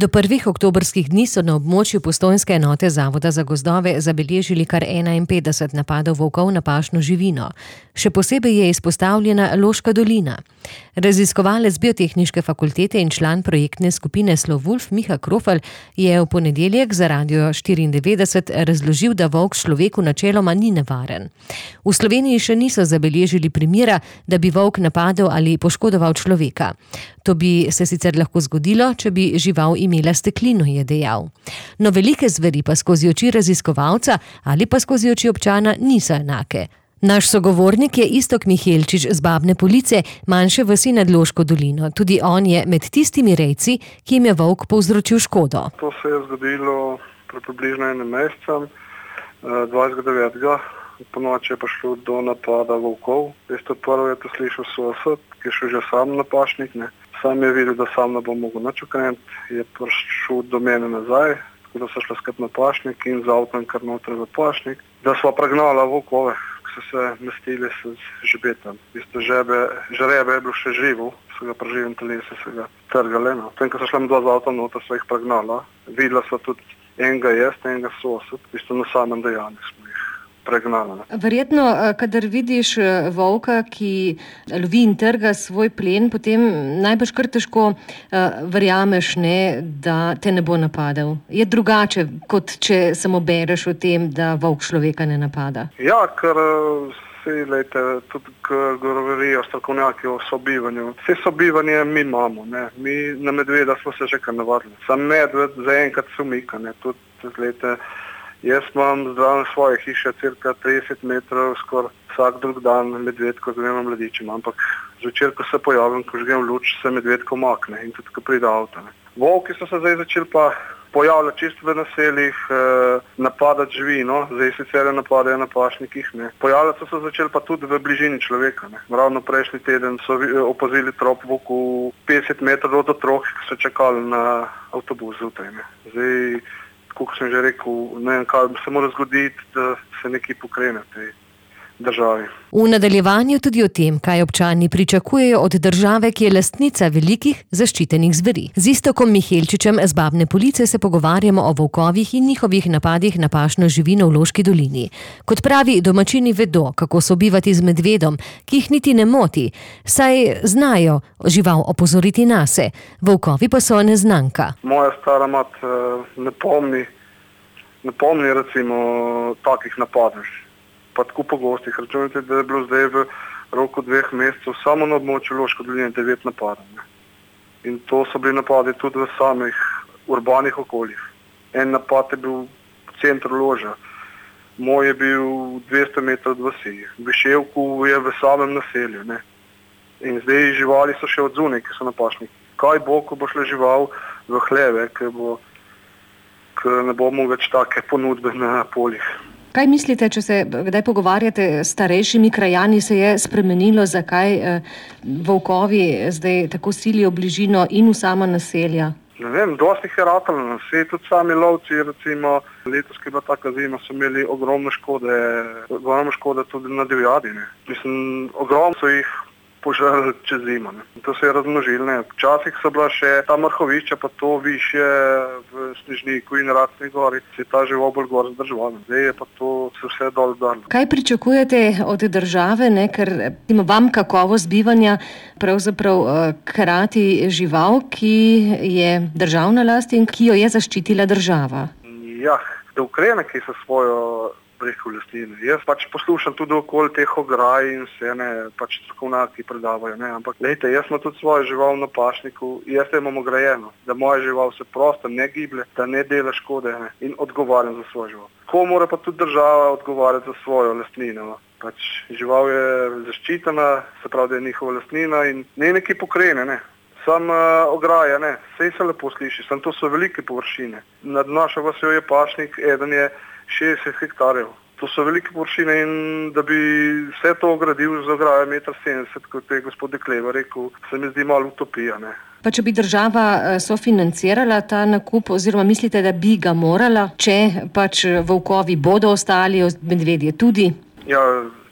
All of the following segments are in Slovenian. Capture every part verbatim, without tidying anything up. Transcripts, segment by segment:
Do prvih oktobrskih dni so na območju postojnske enote Zavoda za gozdove zabeležili kar enainpetdeset napadov volkov na pašno živino. Še posebej je izpostavljena Loška dolina. Raziskovalec Biotehniške fakultete in član projektne skupine Slovulf Miha Krofl je v ponedeljek za Radio štiriindevetdeset razložil, da volk človeku načeloma ni nevaren. V Sloveniji še niso zabeležili primera, da bi volk napadel ali poškodoval človeka. To bi se sicer lahko zgodilo, če bi žival imela steklino, je dejal. No, velike zveri pa skozi oči raziskovalca ali pa skozi oči občana niso enake. Naš sogovornik je Iztok Mihelčič z Babne Police, manjše vasi nad Loško dolino. Tudi on je med tistimi rejci, ki jim je volk povzročil škodo. To se je zgodilo pred približno enim mesecem, dvajsetega devetega Po noči je prišlo do napada volkov. Veste, prvo je to slišal sosed, ki je šel že sam na pašnik. Ne. Sam je videl, da sam ne bo mogel nič ukrenuti, je prišel do mene nazaj, tako da so šli skupaj na pašnik in z avtom kar noter za pašnik. Da sva pregnala volkove, ki so se mestili s žebetom. Veste, žebe, žrebe je bil še živo, so ga preživim telese, so ga trgali. No. Potem, ko so šli dva z avtom noter, sva jih pregnala. Videla sva tudi enega jaz, enega sosed, veste, na samem dejanju smo jih pregnala. Verjetno, kadar vidiš volka, ki lovi in trga svoj plen, potem najbrž kar težko uh, verjameš, ne, da te ne bo napadel. Je drugače, kot če samo bereš o tem, da volk človeka ne napada. Ja, ker vsi, lejte, tudi govorijo strokovnjaki o sobivanju. Vse sobivanje mi imamo, ne. Mi na medveda smo se že kar navadili. Sam medved zaenkrat se umika, ne. Tudi, lejte, jaz imam zdravo svoje hiše, cirka trideset metrov, skoraj vsak drug dan medved, ko gremo mladičem, ampak zvečer, ko se pojavim, ko žgem luč, se medvedko makne in tudi, ko pride avto. Ne. Volki so se zdaj začeli pa pojavljati čisto v naseljih, eh, napadati živino, zdaj sicer napadajo na pašnikih. Ne. Pojavljati so se začeli pa tudi v bližini človeka. Ne. Ravno prejšnji teden so opazili trop volku petdeset metrov od otrok, ki so čakali na avtobus zjutraj. Zdaj, kot sem že rekel, ne vem, kaj se mora zgoditi, da se nekaj pokrene v tej državi. V nadaljevanju tudi o tem, kaj občani pričakujejo od države, ki je lastnica velikih zaščitenih zveri. Z Iztokom Mihelčičem z Babne Police se pogovarjamo o volkovih in njihovih napadih na pašno živino v Loški dolini. Kot pravi, domačini vedo, kako sobivati z medvedom, ki jih niti ne moti, saj znajo žival opozoriti nase. Volkovi pa so neznanka. Moja stara mat ne pomni, ne pomni recimo takih napadov. Pa tako pogostih. Računajte, da je bilo zdaj v roku dveh mesecev samo na območju Loške doline devet napadov. Ne. In to so bili napadi tudi v samih urbanih okoljih. En napad je bil v centru Loža, moj je bil dvesto metrov od vasi. V Ševku je v samem naselju. Ne. In zdaj živali so še od zunaj, ki so na pašniku. Kaj bo, ko bo šla žival v hleve, ker bo, ker ne bomo več take ponudbe na poljih. Kaj mislite, če se kdaj pogovarjate s starejšimi krajani, se je spremenilo, zakaj eh, volkovi zdaj tako silijo bližino in v sama naselja? Ne vem, dosti jih je ratalo. Vsi tudi sami lovci, recimo letos, ki je bila taka zima, so imeli ogromne škode, ogromne škode tudi na divjadi. Ne. Mislim, ogromno so jih požrli čez zimo. Ne. To se je razmnožilo. Ne. Včasih so bila še ta mrhovišča, pa to višje v Snežniku in Racni gori, se je ta žival bolj gor zdržala. Zdaj je pa to se vse dol dalo. Kaj pričakujete od države, ne? Ker ima vam kakovost bivanja pravzaprav krati žival, ki je državna last in ki jo je zaščitila država? Ja, da ukrene, ki so svojo preko lastnine. Jaz pač poslušam tudi okoli teh ograj in vse, ne, pač strokovnjaki predavajo, ne, ampak lejte, jaz imam tudi svojo žival na pašniku, jaz imam ograjeno, da moja žival se prosto ne giblje, da ne dela škode, ne, in odgovarjam za svojo žival. Ko mora pa tudi država odgovarjati za svojo lastnino. Pač žival je zaščitena, se pravi, da je njihova lastnina in ne nekaj pokrene, ne. Sam uh, ograja, ne, sej se lepo sliši, sam to so velike površine. Nad našo vasjo je pašnik, eden je šestdeset hektarjev. To so velike površine in da bi vse to ogradil z ograjo meter sedemdeset, kot je gospod Dekleva rekel, se mi zdi malo utopija. Ne. Pa če bi država sofinancirala ta nakup, oziroma mislite, da bi ga morala, če pač volkovi bodo ostali, medvedje tudi? Ja,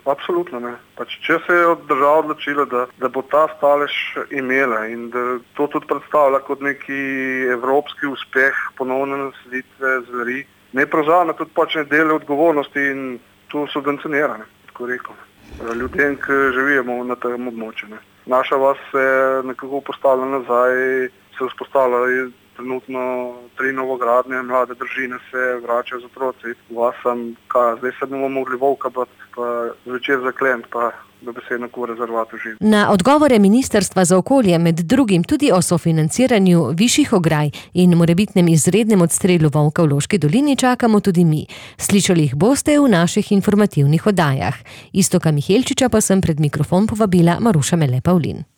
Absolutno ne. Pač, če se je država odločila, da, da bo ta stalež imela in da to tudi predstavlja kot neki evropski uspeh ponovne naselitve zveri, ne prevzame tudi pač dele odgovornosti in to subvencionira, tako rekel. Ljudem, ki živimo na tem območju. Ne. Naša vas se nekako postavlja nazaj, se vzpostavlja trenutno tri novogradnje, mlade družine se vračajo z otroci. Vas sem, kaj, zdaj se bomo mogli volka bat, pa zvečer zakleniti, pa dobesedno v rezervatu živi. Na odgovore Ministrstva za okolje, med drugim tudi o sofinanciranju višjih ograj in morebitnem izrednem odstrelu volka v Loški dolini, čakamo tudi mi. Slišali jih boste v naših informativnih oddajah. Iztoka Mihelčiča pa sem pred mikrofon povabila Maruša Mele Pavlin.